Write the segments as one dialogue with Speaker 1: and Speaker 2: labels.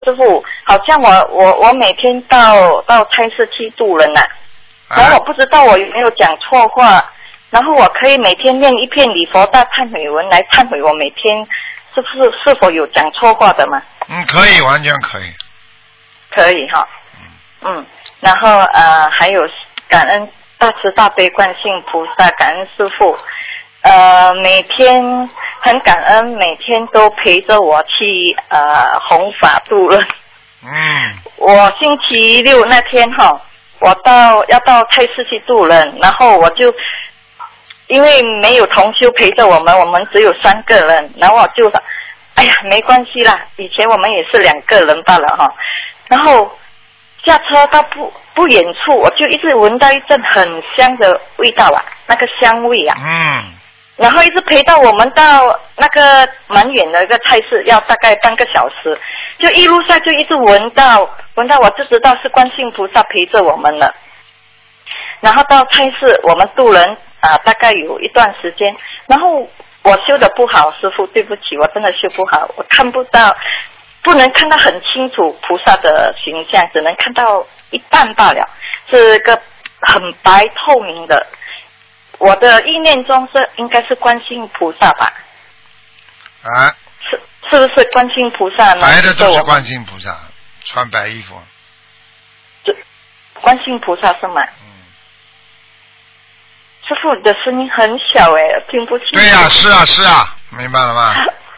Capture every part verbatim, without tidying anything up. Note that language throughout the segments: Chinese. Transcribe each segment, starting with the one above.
Speaker 1: 师傅，好像我我我每天到到菜市去渡人呐、啊，然后我不知道我有没有讲错话，然后我可以每天念一篇礼佛大忏悔文来忏悔我每天是不是是否有讲错话的吗？
Speaker 2: 嗯，可以，完全可以。
Speaker 1: 可以哈，嗯，然后呃还有感恩大慈大悲观世音菩萨，感恩师父，呃每天很感恩，每天都陪着我去呃弘法度人。
Speaker 2: 嗯，
Speaker 1: 我星期六那天哈，我到要到菜市去渡人，然后我就因为没有同修陪着我们，我们只有三个人，然后我就说，哎呀没关系啦，以前我们也是两个人罢了哈。然后下车到不不远处，我就一直闻到一阵很香的味道啊，那个香味啊。
Speaker 2: 嗯。
Speaker 1: 然后一直陪到我们到那个蛮远的一个菜市，要大概半个小时，就一路上就一直闻到闻到，我就知道是观世音菩萨陪着我们了。然后到菜市，我们渡人啊、呃，大概有一段时间，然后我修的不好，师父对不起，我真的修不好，我看不到。不能看到很清楚菩萨的形象，只能看到一半罢了，是个很白透明的。我的意念中是应该是观世音菩萨吧？
Speaker 2: 啊？
Speaker 1: 是是不是观世音菩萨呢？
Speaker 2: 白的都是观世音菩萨，穿白衣服。
Speaker 1: 就观世音菩萨是吗？嗯。师父，你的声音很小哎，听不清。
Speaker 2: 对呀、啊，是啊，是啊，明白了吗？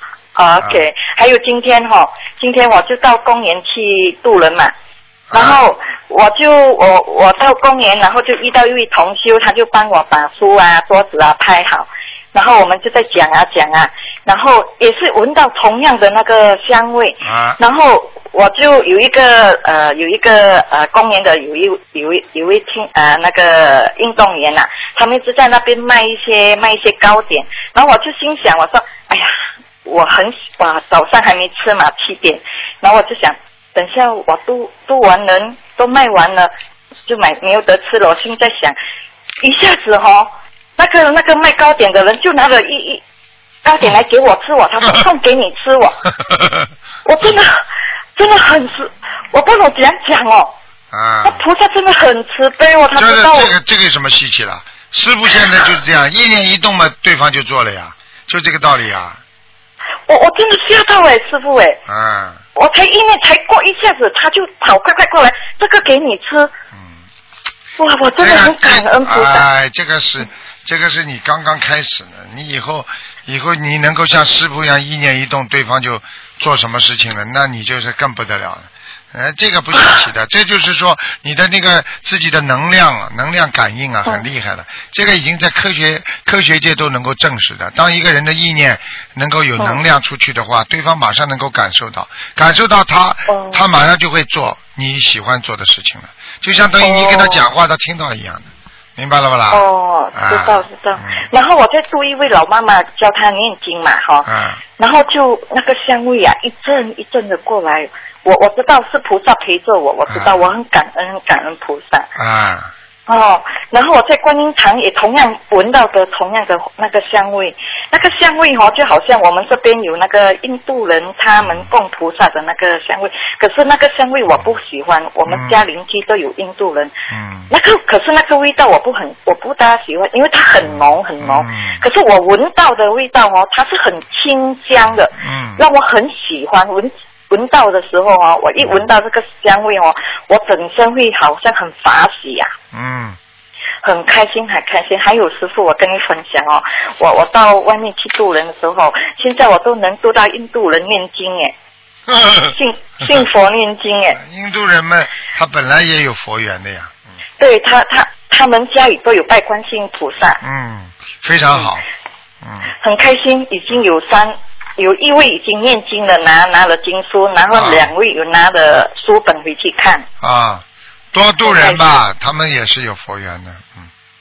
Speaker 1: OK，、啊、还有今天哈、哦，今天我就到公园去渡人嘛，然后我就我我到公园，然后就遇到一位同修，他就帮我把书啊、桌子啊拍好，然后我们就在讲啊讲啊，然后也是闻到同样的那个香味，啊、然后我就有一个呃有一个呃公园的有一有一有一听呃那个运动员呐、啊，他们一直在那边卖一些卖一些糕点，然后我就心想，我说哎呀。我很哇，早上还没吃嘛，七点，然后我就想，等下我渡渡完人都卖完了，就买没有得吃了。我现在想，一下子哦，那个那个卖糕点的人就拿了一一糕点来给我吃我，他说送给你吃我，我真的真的很慈，我不能怎样讲哦。啊。那菩萨真的很慈悲哦，他知道我。
Speaker 2: 这个这个有什么稀奇了？师父现在就是这样，意念一动嘛，对方就做了呀，就这个道理啊。
Speaker 1: 我我真的吓到哎，师父哎，
Speaker 2: 嗯，
Speaker 1: 我才意念才过一下子，他就跑快快过来，这个给你吃，嗯，哇，我真的很感恩菩萨。
Speaker 2: 哎，这个是这个是你刚刚开始呢，你以后以后你能够像师父一样意念一动，对方就做什么事情了，那你就是更不得了了。呃，这个不稀奇的，这就是说你的那个自己的能量啊，能量感应啊，很厉害了。这个已经在科学科学界都能够证实的。当一个人的意念能够有能量出去的话，对方马上能够感受到，感受到他，他马上就会做你喜欢做的事情了，就相当于你跟他讲话，他听到一样的。明白了不啦？
Speaker 1: 哦，知道知道、啊嗯。然后我在度一位老妈妈教她念经嘛，哈、啊，然后就那个香味啊，一阵一阵的过来。我我知道是菩萨陪着我，我知道、啊、我很感恩感恩菩萨。啊。哦，然后我在观音堂也同样闻到的同样的那个香味，那个香味哦，就好像我们这边有那个印度人他们供菩萨的那个香味，可是那个香味我不喜欢，我们家邻居都有印度人，嗯，那个可是那个味道我不很我不大喜欢，因为它很浓很浓，嗯，可是我闻到的味道哦，它是很清香的，嗯，让我很喜欢闻。闻到的时候哦，我一闻到这个香味哦，我整身会好像很法喜呀、啊，嗯，很开心，很开心。还有师父，我跟你分享哦，我我到外面去渡人的时候，现在我都能渡到印度人念经耶，信信佛念经耶。
Speaker 2: 印度人们他本来也有佛缘的呀，嗯、
Speaker 1: 对他他他们家里都有拜观世音菩萨，
Speaker 2: 嗯，非常好，嗯，
Speaker 1: 很开心，已经有三。有一位已经念经了，拿拿了经书，然后两位有拿了书本回去看。
Speaker 2: 啊，多度人吧，他们也是有佛缘的，嗯。